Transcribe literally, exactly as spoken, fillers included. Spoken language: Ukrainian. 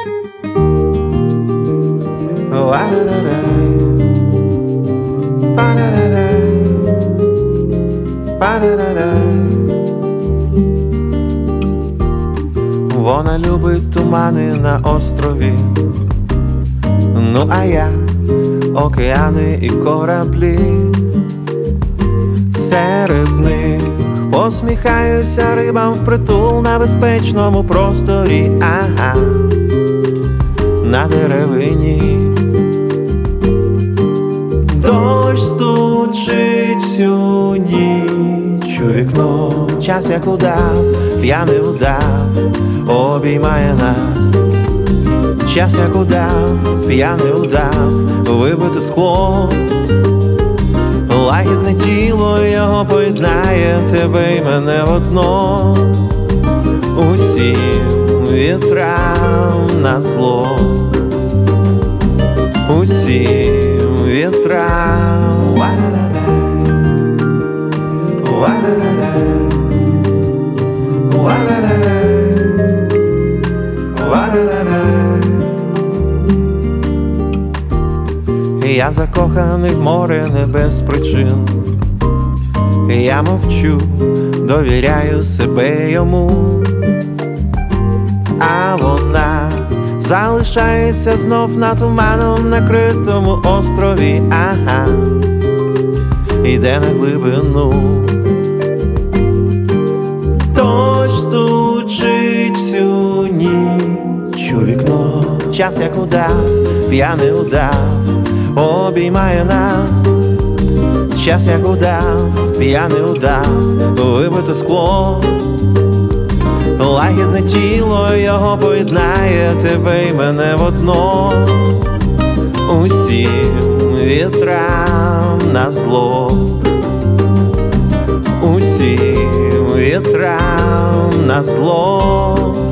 Вона любить тумани на острові, ну а я океани і кораблі. Серед них посміхаюся рибам впритул на безпечному просторі, ага, на деревині. Дощ стучить всю ніч у вікно, час як удав, п'яний удав, обіймає нас. Час як удав, п'яний удав, вибите скло. Лагідне тіло його поєднає тебе й мене в одно. Усім вітрам на зло, усім вітрам. Ва-да-да-да, ва-да-да-да, ва-да-да-да, ва-да-да-да. Я закоханий в море не без причин. Я мовчу, довіряю себе йому. А вона залишається знов на туманом накритому острові, ага, іде на глибину. Дощ стучить всю ніч у вікно, час як удав, п'яний удав, обіймає нас. Час як удав, п'яний удав, вибите скло. Лагідне тіло його поєднає тебе й мене в одно. Усім вітрам на зло, усім вітрам на зло.